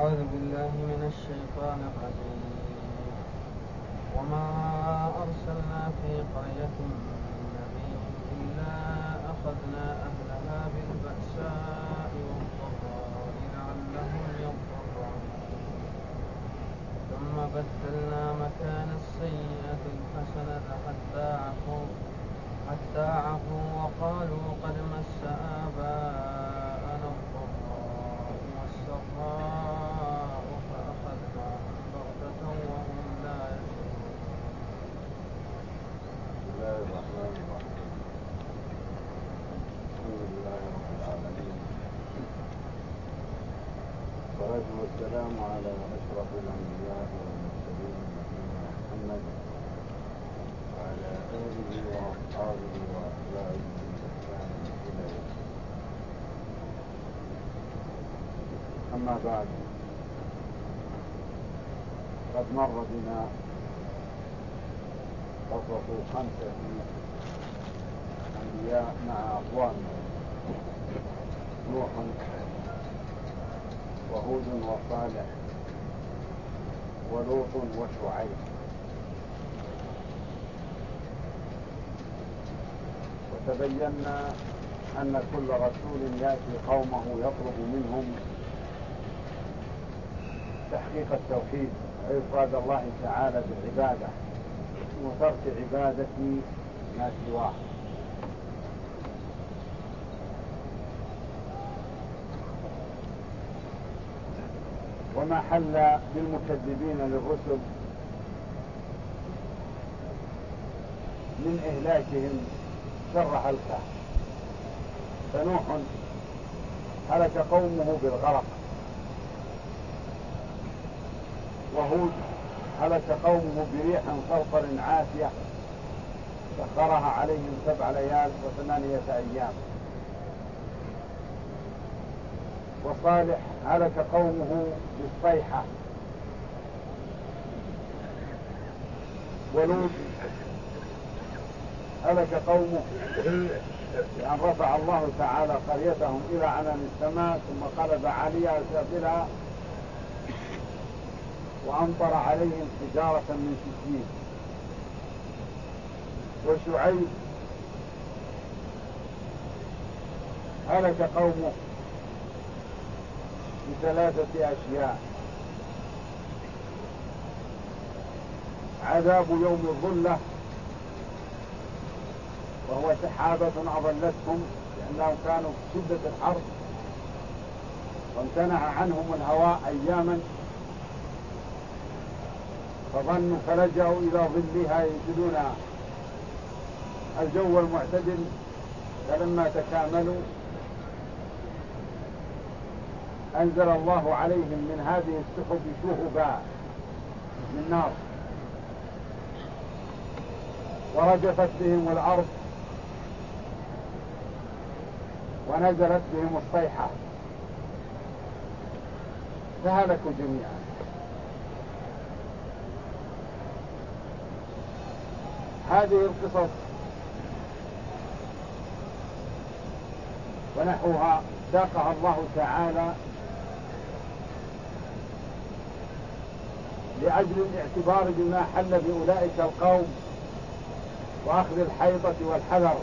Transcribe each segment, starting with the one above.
أعوذ بالله من الشيطان الرجيم. وما أرسلنا في قرية من نبي إلا أخذنا أهلها بالبأساء والضراء لعلهم يضرعون ثم بدلنا مكان السيئة الحسنة حتى عفوا وقالوا قد مس آباءنا الضراء والسراء فأخذناهم بغتة وهم لا يشعرون. بسم الله الرحمن الرحيم. الحمد لله رب العالمين، والصلاة والسلام على أشرف الأنبياء والمرسلين نبينا محمد وعلى آله وأصحابه وأتباعه بإحسان إلى يوم الدين. أما بعد، قد مر بنا قصص 5 أنبياء مع أقوامهم: نوح وهود وصالح ولوط وشعيب. وتبينا أن كل رسول يأتي قومه يطلب منهم تحقيق التوحيد وإفراد الله تعالى بالعبادة وترك عبادة ما سواه. وما حل بالمكذبين للرسل من إهلاكهم شر هلكة. فنوح هلك قومه بالغرق، وهود هلك قومه بريح صرصر عاتية سخرها عليهم 7 ليال و8 أيام. وصالح هلك قومه بالصيحة. ولوط هلك قومه لأن رفع الله تعالى قريتهم إلى عنان السماء ثم قلب عليها سافلها وأمطر عليهم حجارة من سجيل. وشعيب هلك قومه ب3 أشياء: عذاب يوم الظلة، وهو سحابة أظلتهم لأنهم كانوا في شدة الحر وامتنع عنهم الهواء أياما فظنوا فلجأوا إلى ظلها يجدون الجو المعتدل. فلما تكاملوا أنزل الله عليهم من هذه السحب شهبا من نار ورجفت بهم الأرض ونزلت بهم الصيحة فهلكوا جميعا. هذه القصص ونحوها ساقها الله تعالى لأجل الاعتبار بما حل بأولئك القوم وأخذ الحيطة والحذر،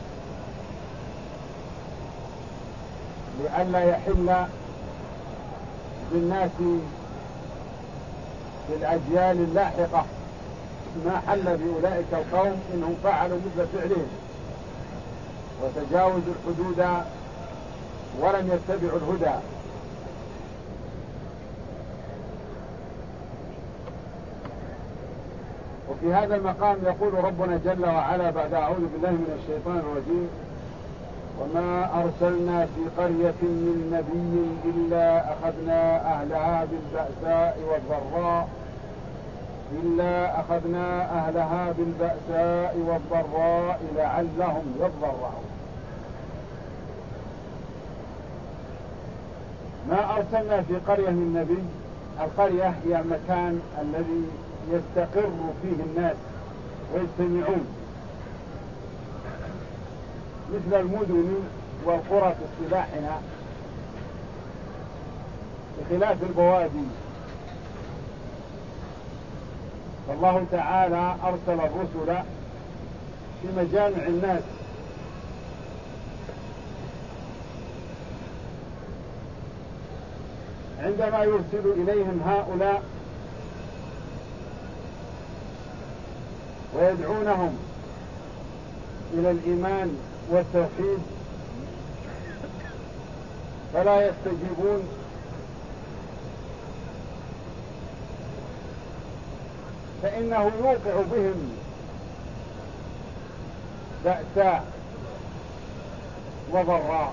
لئلا يحل بالناس في الأجيال اللاحقة ما حل بأولئك القوم إنهم فعلوا مثل فعلهم وتجاوزوا الحدود ولم يتبعوا الهدى. وفي هذا المقام يقول ربنا جل وعلا بعد أعوذ بالله من الشيطان الرجيم: وما أرسلنا في قرية من نبي إلا أخذنا أهلها بالبأساء والضراء لعلهم يضرعون. ما أرسلنا في قرية من نبي. القرية هي المكان الذي يستقر فيه الناس ويجتمعون، مثل المدن والقرى في اصطلاحنا. بخلاف البوادي. فالله تعالى أرسل الرسل في مجامع الناس، عندما يرسل إليهم هؤلاء ويدعونهم إلى الإيمان والتوحيد فلا يستجيبون، فإنه يوقع بهم بأساء وضراء،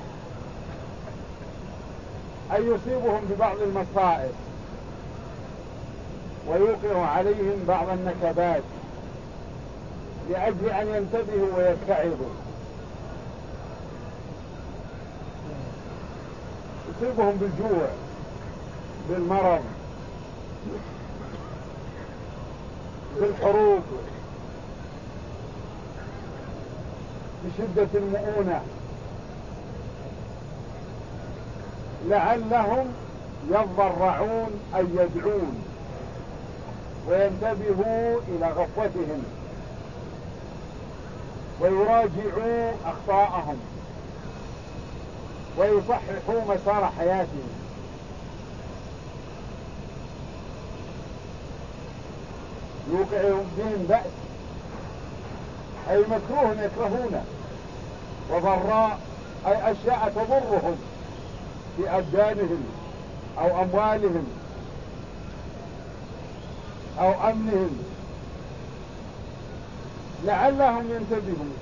أي يصيبهم ببعض المصائب ويوقع عليهم بعض النكبات لأجل أن ينتبهوا ويتعظوا. يصيبهم بالجوع، بالمرض، بالحروب، بشدة المؤونة، لعلهم يضرعون أي يدعون وينتبهوا إلى غفوتهم ويراجعوا أخطاءهم ويصححوا مسار حياتهم. يوقع بهم بأس أي مكروه يكرهونه، وضراء أي أشياء تضرهم في أبدانهم أو أموالهم أو أمنهم، لعلهم ينتبهون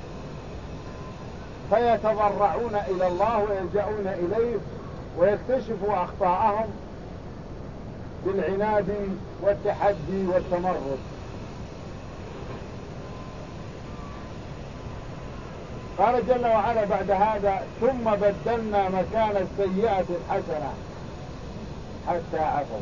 فيتضرعون إلى الله ويلجؤون إليه ويكتشفوا أخطاءهم بالعناد والتحدي والتمرد. قال جل وعلا بعد هذا: ثم بدلنا مكان السيئة الحسنة حتى عفوا،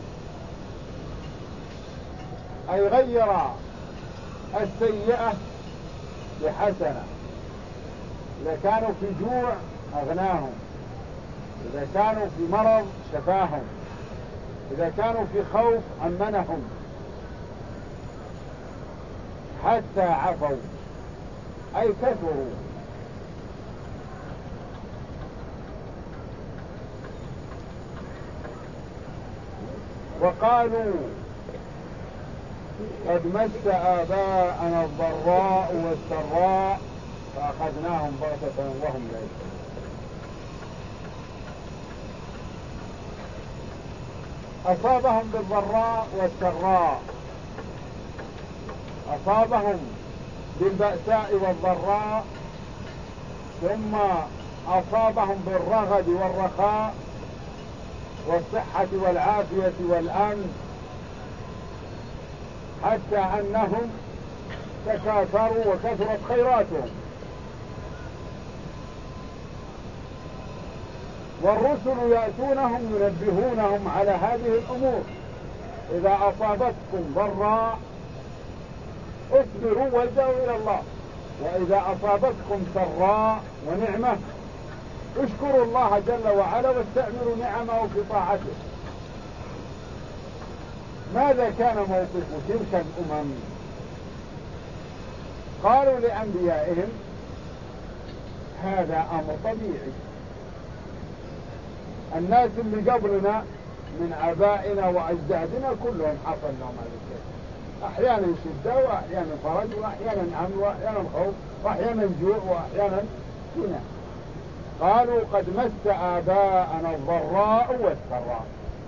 أي غير السيئة بحسنة. إذا كانوا في جوع أغناهم، إذا كانوا في مرض شفاهم، إذا كانوا في خوف أمنهم، حتى عفوا أي كثروا. وقالوا: قد مس آباءنا الضراء والسراء فأخذناهم بغتة وهم لا يشعرون. أصابهم بالضراء والسراء، أصابهم بالبأساء والضراء، ثم أصابهم بالرغد والرخاء والصحة والعافية والأمن، حتى أنهم تكاثروا وكثرت خيراتهم. والرسل يأتونهم ينبهونهم على هذه الأمور: إذا أصابتكم ضراء اصبروا والجأوا إلى الله، وإذا أصابتكم سراء ونعمة اشكروا الله جل وعلا واستعملوا نعمه في طاعته. ماذا كان موقف تلك الأمم؟ قالوا لأنبيائهم: هذا أمر طبيعي، الناس اللي قبلنا من آبائنا وأجدادنا كلهم حصل لهم هذا الشيء، أحيانا شدة وأحيانا فرج وأحيانا أمن وأحيانا خوف وأحيانا جوع وأحيانا غنى. قالوا: قد مس آباءنا الضراء والسراء.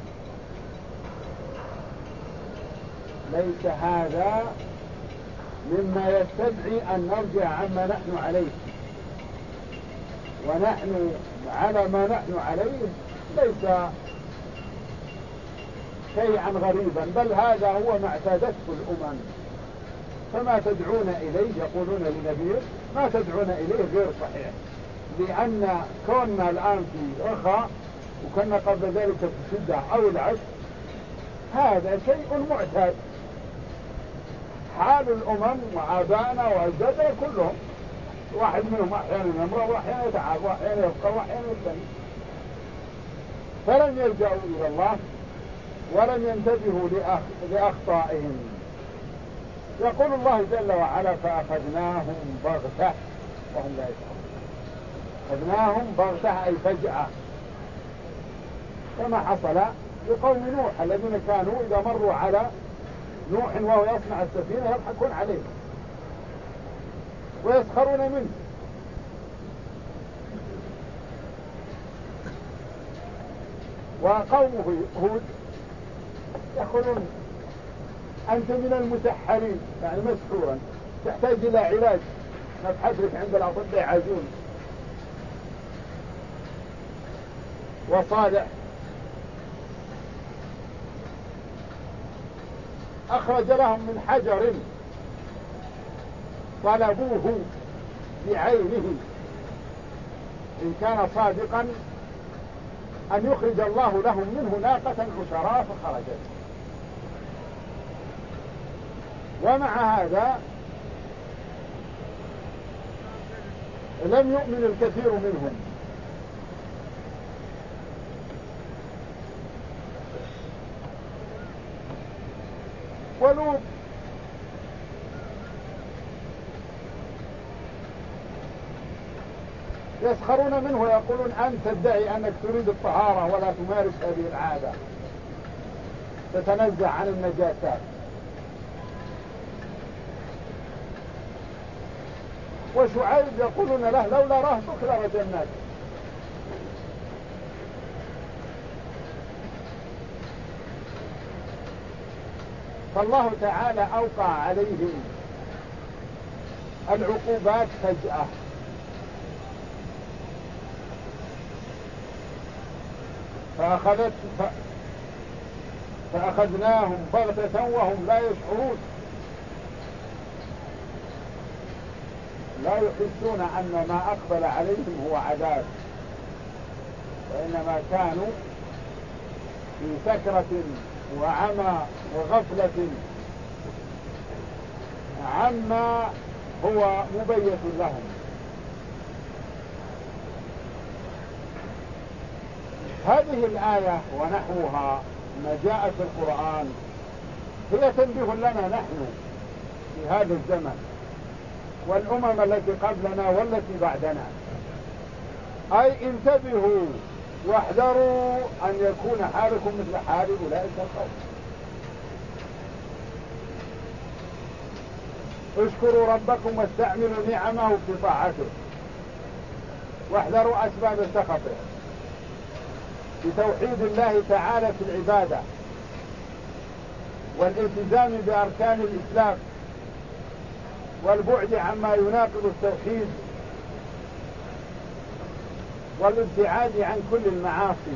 ليس هذا مما يستدعي أن نرجع عما نحن عليه، ونحن على ما نحن عليه ليس شيئا غريبا، بل هذا هو ما اعتادته الأمم. فما تدعون إليه، يقولون لنبيهم: ما تدعون إليه غير صحيح، لأن كوننا الآن في رخاء وكنا قبل ذلك في شدة أو العكس، هذا شيء معتاد، حال الأمم وآبائنا وأجدادنا كلهم، واحد منهم أحيانا يمرض وأحيانا يتعب وأحيانا يفقر وأحيانا يبتلى. فلم يلجأوا إلى الله ولم ينتبهوا لأخطائهم. يقول الله جل وعلا فأخذناهم بغتة وهم لا يشعرون. أخذناهم بغتة أي فجأة، كما حصل لقوم نوح الذين كانوا إذا مروا على نوح وهو يصنع السفينة يضحكون عليه ويسخرون منه. وقومه هود يقولون أنت من المسحرين، يعني مسحورا، تحتاج إلى علاج، نبحث لك عند الأطباء عجون. وصالح أخرج لهم من حجر طلبوه بعينه إن كان صادقا أن يخرج الله لهم منه ناقة عشراء فخرجت. ومع هذا لم يؤمن الكثير منهم. ولوط يسخرون منه ويقولون أنت تدعي أنك تريد الطهارة ولا تمارس هذه العادة، تتنزه عن النجاسات. وشعيب يقولون له لولا رهبك لرجمناك. فالله تعالى أوقع عليهم العقوبات فجأة، فأخذناهم بغتة وهم لا يشعرون، لا يحسون أن ما أقبل عليهم هو عذاب، وإنما كانوا في سكرة وعمى وغفلة عما هو مبيت لهم. هذه الآية ونحوها ما جاء في القرآن هي تنبيه لنا نحن في هذا الزمن والأمم التي قبلنا والتي بعدنا، أي انتبهوا واحذروا أن يكون حالكم مثل حال أولئك القوم. اشكروا ربكم واستعملوا نعمه في طاعته، واحذروا أسباب سخطه بتوحيد الله تعالى في العبادة والالتزام بأركان الإسلام والبعد عما يناقض التوحيد والابتعاد عن كل المعاصي.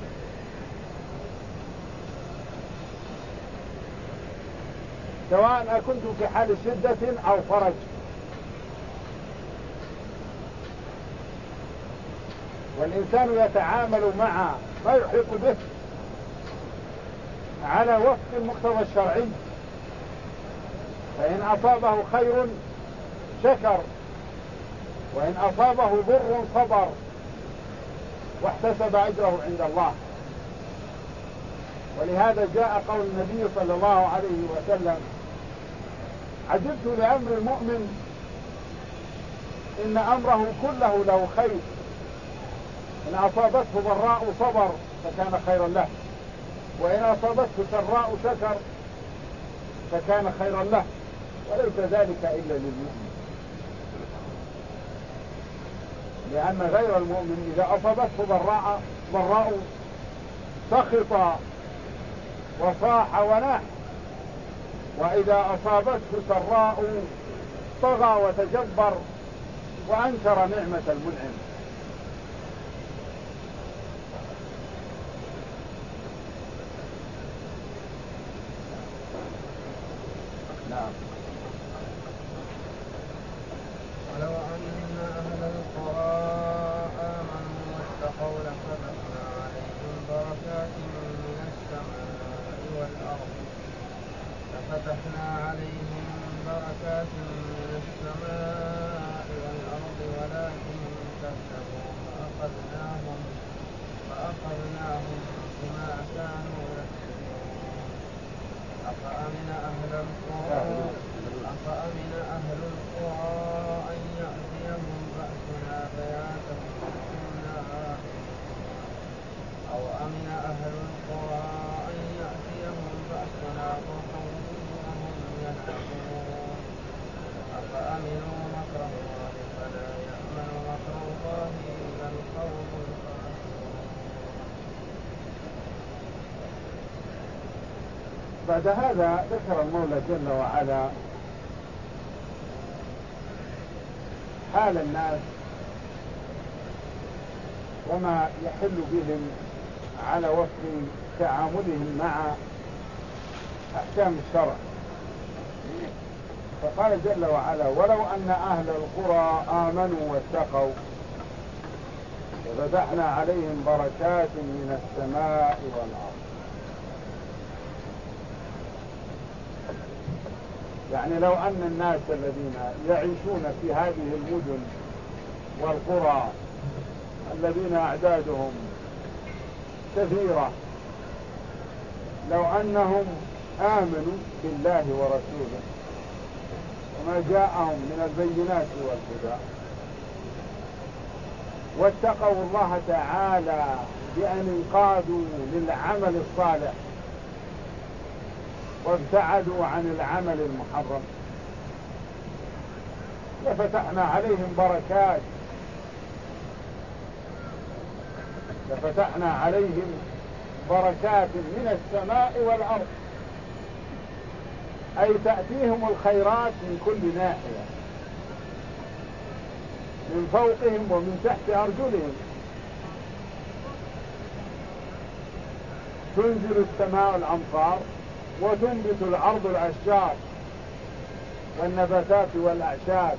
سواء أكنتم في حال شدة أو فرج. والإنسان يتعامل مع ما يحيط به على وفق المقتضى الشرعي، فإن أصابه خير شكر، وإن أصابه ضر صبر واحتسب أجره عند الله. ولهذا جاء قول النبي صلى الله عليه وسلم: عجبت لأمر المؤمن إن أمره كله له خير، إن أصابته ضراء صبر فكان خيرا له، وإن أصابته سراء شكر فكان خيرا له، وليس ذلك إلا للمؤمن. لأن غير المؤمن إذا أصابته ضراء سخط وصاح وناح، وإذا أصابته سراء طغى وتجبر وأنكر نعمة المنعم. نعم. ولو أن أهل القرى آمنوا واتقوا لفتحنا عليهم بركات من السماء والأرض ولكن بعد هذا ذكر المولى جل وعلا حال الناس وما يحل بهم على وفق تعاملهم مع أحكام الشرع. فقال جل وعلا: ولو أن أهل القرى آمنوا واتقوا لفتحنا عليهم بركات من السماء والأرض. يعني لو أن الناس الذين يعيشون في هذه المدن والقرى الذين أعدادهم كثيرة لو أنهم آمنوا بالله ورسوله وما جاءهم من البينات والهدى واتقوا الله تعالى بأن انقادوا للعمل الصالح وابتعدوا عن العمل المحرم لفتحنا عليهم بركات، لفتحنا عليهم بركات من السماء والأرض، أي تأتيهم الخيرات من كل ناحية، من فوقهم ومن تحت أرجلهم. تنزل السماء الأمطار وتنبت الأرض الأشجار والنباتات والأعشاب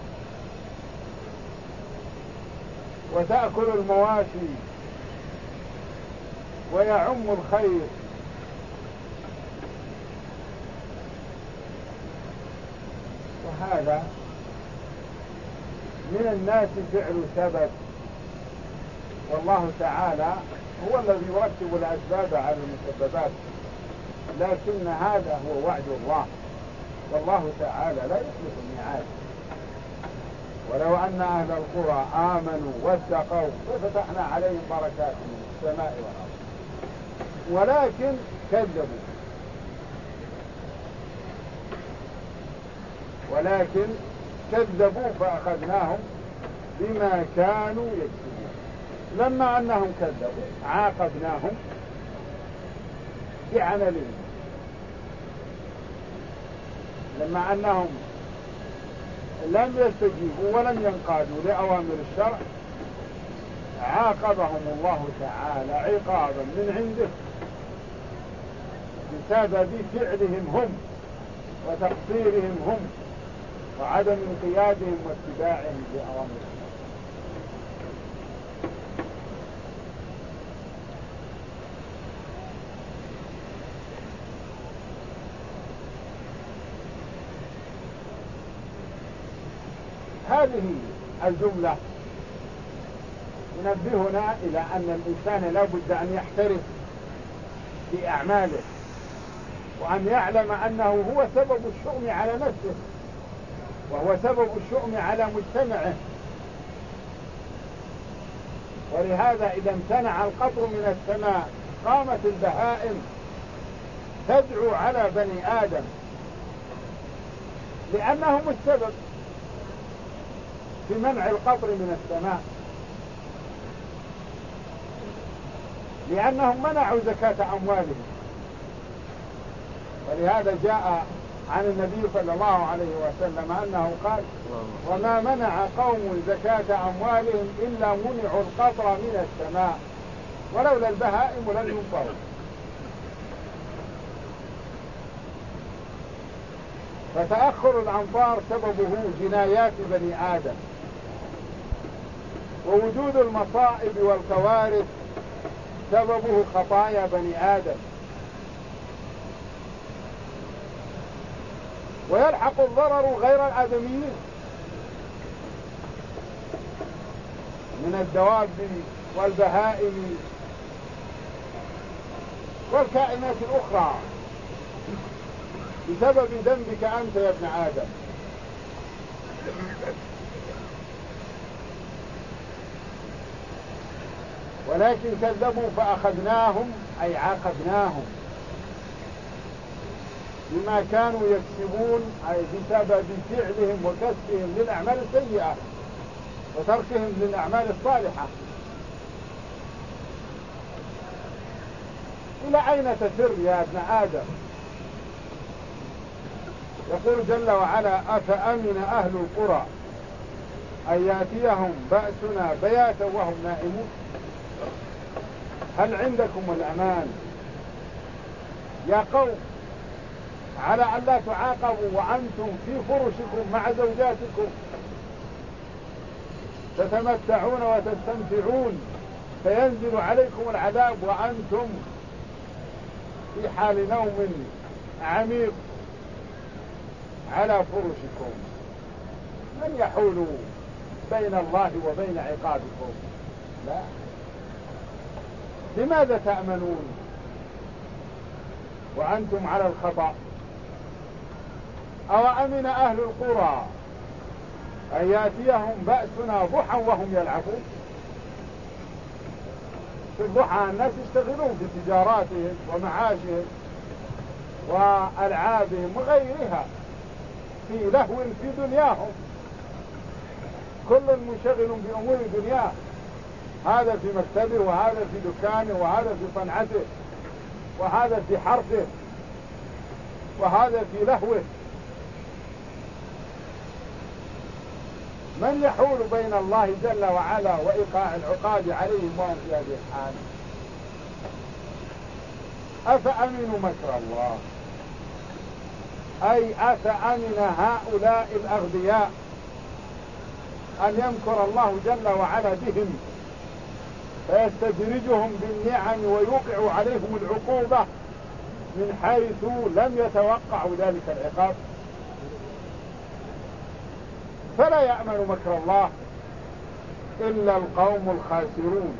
وتأكل المواشي ويعم الخير. وهذا من الناس فعل سبب، والله تعالى هو الذي يرتب الأسباب على المسببات، لكن هذا هو وعد الله، والله تعالى لا يخلف الميعاد. ولو أن أهل القرى آمنوا واتقوا لفتحنا عليهم بركات من السماء والأرض ولكن كذبوا فأخذناهم بما كانوا يكسبون. لما أنهم كذبوا عاقبناهم بعملهم، لما أنهم لم يستجيبوا ولم ينقادوا لأوامر الشرع عاقبهم الله تعالى عقابا من عنده بسبب فعلهم هم وتقصيرهم هم وعدم انقيادهم واتباعهم لأوامر الشرع. هذه الجملة ينبهنا إلى أن الإنسان لا بد أن يحترف في أعماله وأن يعلم أنه هو سبب الشؤم على نفسه وهو سبب الشؤم على مجتمعه. ولهذا إذا امتنع القطر من السماء قامت البهائم تدعو على بني آدم لأنهم السبب في منع القطر من السماء، لأنهم منعوا زكاة أموالهم. ولهذا جاء عن النبي صلى الله عليه وسلم أنه قال: وما منع قوم زكاة أموالهم إلا منعوا القطر من السماء ولولا البهائم لن ينفروا. فتأخر الأمطار سببه جنايات بني آدم، ووجود المصائب والكوارث سببه خطايا بني آدم. ويلحق الضرر غير الآدميين من الدواب والبهائم والكائنات الأخرى بسبب ذنبك أنت يا ابن آدم. ولكن كذبوا فأخذناهم أي عاقبناهم بما كانوا يكسبون، أي بسبب فعلهم وكسبهم للأعمال السيئة وتركهم للأعمال الصالحة. إلى أين تسر يا ابن آدم؟ يقول جل وعلا: أفأمن أهل القرى أن يأتيهم بأسنا بياتا وهم نائمون. هل عندكم الأمان يا قوم على أن لا تعاقبوا وأنتم في فرشكم مع زوجاتكم تتمتعون وتستمتعون، فينزل عليكم العذاب وأنتم في حال نوم عميق على فرشكم؟ من يحول بين الله وبين عقابكم؟ لا. لماذا تأمنون وأنتم على الخطأ؟ أو أمن أهل القرى أن يأتيهم بأسنا ضحى وهم يلعبون؟ في الضحى الناس يشتغلون في تجاراتهم ومعاشهم وألعابهم وغيرها، في لهو في دنياهم، كل منشغل بأمور دنياه، هذا في مكتبه وهذا في دكانه وهذا في صنعته وهذا في حرفه وهذا في لهوه. من يحول بين الله جل وعلا وإيقاع العقاب عليهم وهم في هذه الحال؟ أفأمنوا مكر الله، أي أفأمن هؤلاء الأغبياء أن يمكر الله جل وعلا بهم فيستدرجهم بالنعم ويوقع عليهم العقوبة من حيث لم يتوقعوا ذلك العقاب؟ فلا يأمن مكر الله إلا القوم الخاسرون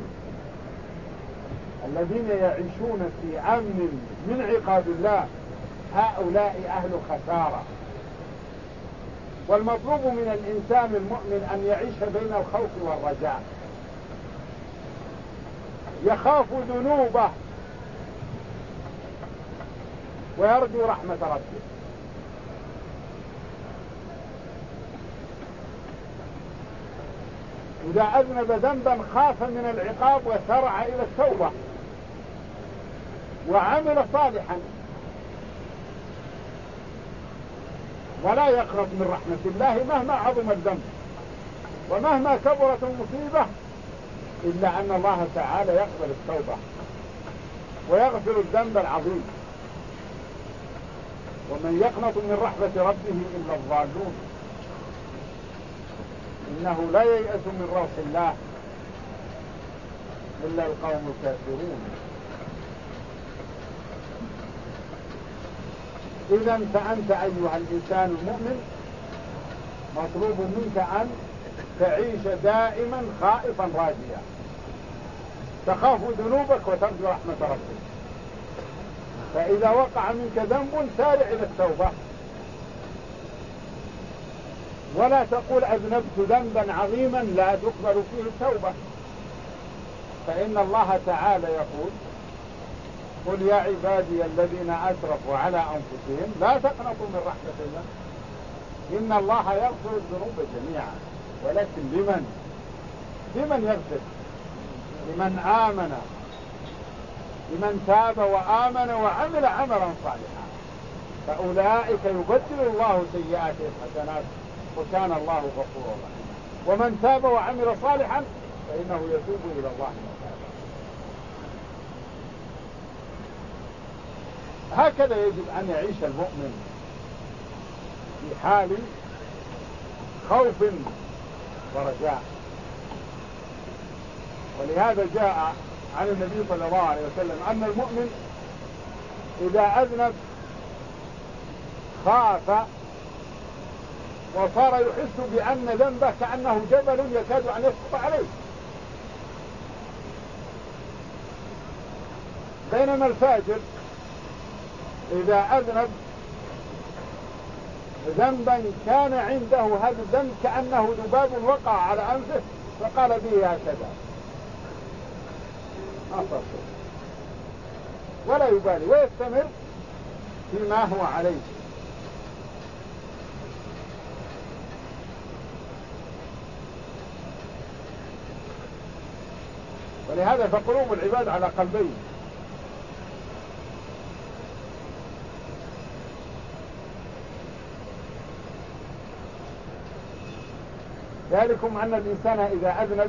الذين يعيشون في أمن من عقاب الله، هؤلاء أهل خسارة. والمطلوب من الإنسان المؤمن أن يعيش بين الخوف والرجاء، يخاف ذنوبه ويرجو رحمة ربه. إذا أذنب ذنبا خاف من العقاب وسرع إلى التوبة وعمل صالحا، ولا يقرب من رحمة الله مهما عظم الذنب ومهما كبرت المصيبة، إلا أن الله تعالى يقبل التوبة ويغفر الذنب العظيم. ومن يقنط من رحمة ربه إلا الضالون، إنه لا ييأس من روح الله إلا القوم الكافرون. إذا فأنت أيها الإنسان المؤمن مطلوب منك أن تعيش دائما خائفا راجيا، تخاف ذنوبك وترجو رحمة ربك. فإذا وقع منك ذنب سارع إلى التوبة، ولا تقول أذنبت ذنبا عظيما لا تقبل فيه التوبة، فإن الله تعالى يقول: قل يا عبادي الذين أسرفوا على أنفسهم لا تقنطوا من رحمة الله إن الله يغفر الذنوب جميعا. ولكن لمن يغفر؟ لمن آمن، لمن تاب وآمن وعمل عملا صالحا، فأولئك يبدل الله سيئاتهم حسنات وكان الله غفورا رحيما. ومن تاب وعمل صالحا فإنه يتوب إلى الله متابا. هكذا يجب أن يعيش المؤمن في حال خوف ورجاء. ولهذا جاء عن النبي صلى الله عليه وسلم أن المؤمن إذا أذنب خاف وصار يحس بأن ذنبه كأنه جبل يكاد أن يسقط عليه، بينما الفاجر إذا أذنب ذنبا كان عنده هذا الذنب كأنه ذباب وقع على أنفه فقال به هكذا ولا يبالي ويستمر فيما هو عليه. ولهذا فقلوب العباد على قلبين، ذلكم أن الإنسان إذا أذنب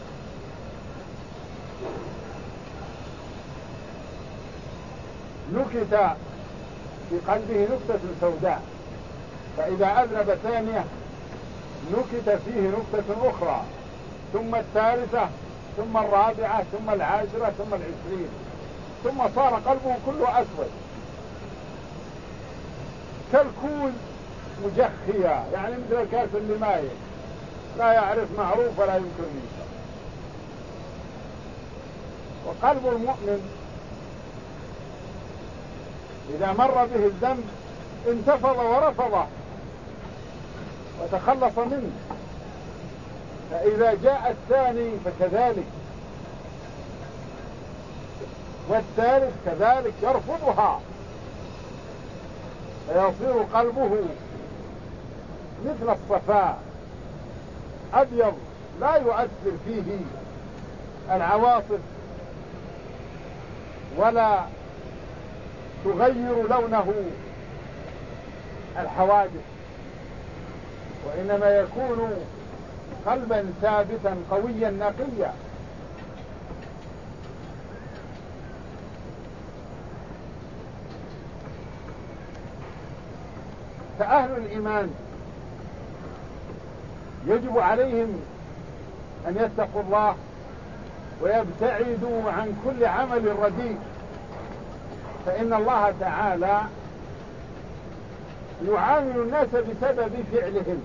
نكت في قلبه نكتة سوداء، فإذا أذنب ثانية نكت فيه نكتة أخرى، ثم الثالثة، ثم الرابعة، ثم العاشرة، ثم 20، ثم صار قلبه كله أسود كالكوز مجخيا، يعني مثل كاس اللماية لا يعرف معروف ولا ينكر منكر. وقلب المؤمن إذا مر به الذنب انتفض ورفضه وتخلص منه، فإذا جاء الثاني فكذلك، والثالث كذلك يرفضها، فيصير قلبه مثل الصفاء أبيض لا يؤثر فيه العواصف ولا تغير لونه الحوادث، وإنما يكون قلبا ثابتا قويا نقيا. فأهل الإيمان يجب عليهم أن يتقوا الله ويبتعدوا عن كل عمل رديء، فإن الله تعالى يعامل الناس بسبب فعلهم.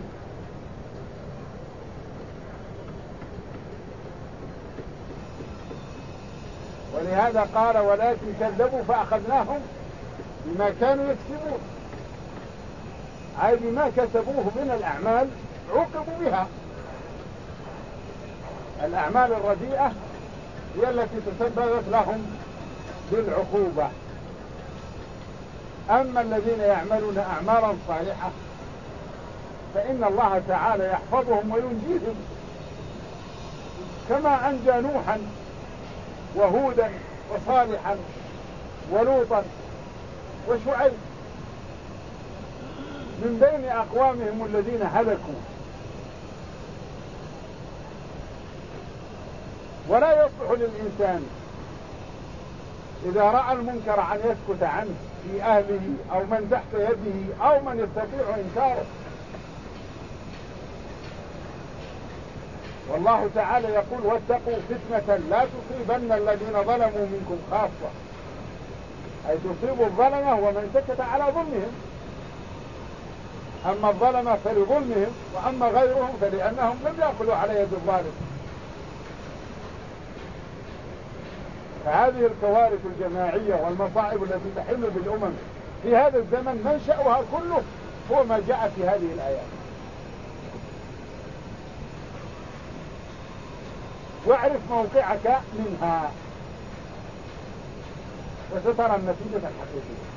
ولهذا قال ولكن كذبوا فأخذناهم بما كانوا يكسبون، أي بما كسبوه من الأعمال عوقبوا بها. الأعمال الرديئة هي التي تسببت لهم بالعقوبة. أما الذين يعملون أعمالا صالحة فإن الله تعالى يحفظهم وينجيهم، كما أنجى نوحا وهودا وصالحا ولوطا وشعيب من بين أقوامهم الذين هلكوا. ولا يصلح للإنسان إذا رأى المنكر أن يسكت عنه في أهله أو من تحت يده أو من يستطيع إنكاره. والله تعالى يقول واتقوا فتنة لا تصيبن الذين ظلموا منكم خاصة، أي تصيب الظلمة ومن سكت على ظلمهم. أما الظلمة فلظلمهم، وأما غيرهم فلأنهم لم يأكلوا على يد الظالم. فهذه الكوارث الجماعية والمصائب التي تحل بالأمم في هذا الزمن منشأها كله هو ما جاء في هذه الآيات. واعرف موقعك منها وسترى النتيجة الحقيقية.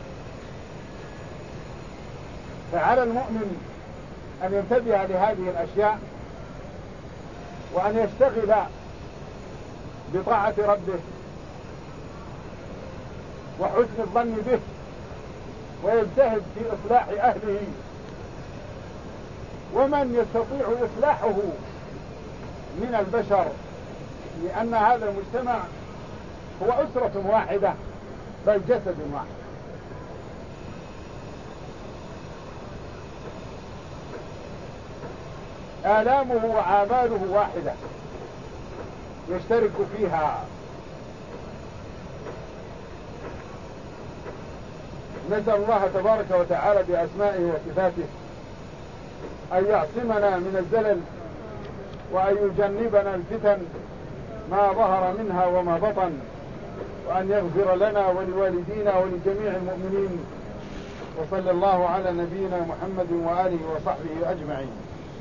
فعلى المؤمن أن ينتبه لهذه الأشياء وأن يشتغل بطاعة ربه وحسن الظن به، ويجتهد في إصلاح أهله ومن يستطيع إصلاحه من البشر، لأن هذا المجتمع هو أسرة واحدة بل جسد واحد. آلامه وآماله واحدة يشترك فيها. نسأل الله تبارك وتعالى بأسمائه وصفاته أن يعصمنا من الزلل وأن يجنبنا الفتن ما ظهر منها وما بطن، وأن يغفر لنا ولوالدينا ولجميع المؤمنين. وصلى الله على نبينا محمد وآله وصحبه أجمعين.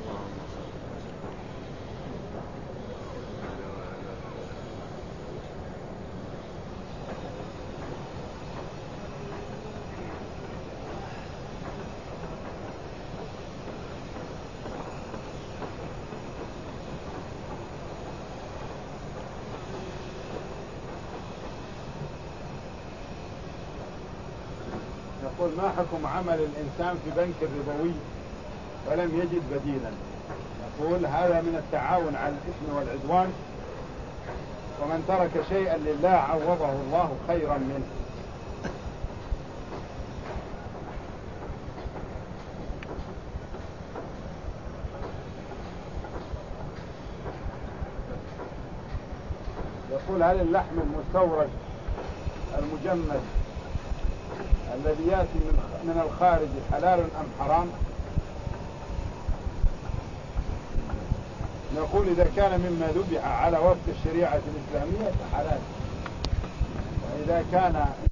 يقول ما حكم عمل الإنسان في بنك ربوي ولم يجد بديلا؟ يقول هذا من التعاون على الإثم والعدوان، ومن ترك شيئا لله عوضه الله خيرا منه. يقول هل اللحم المستورد المجمد الذي يأتي من الخارج حلال أم حرام؟ نقول إذا كان مما ذبح على وفق الشريعة الإسلامية فحلال، وإذا كان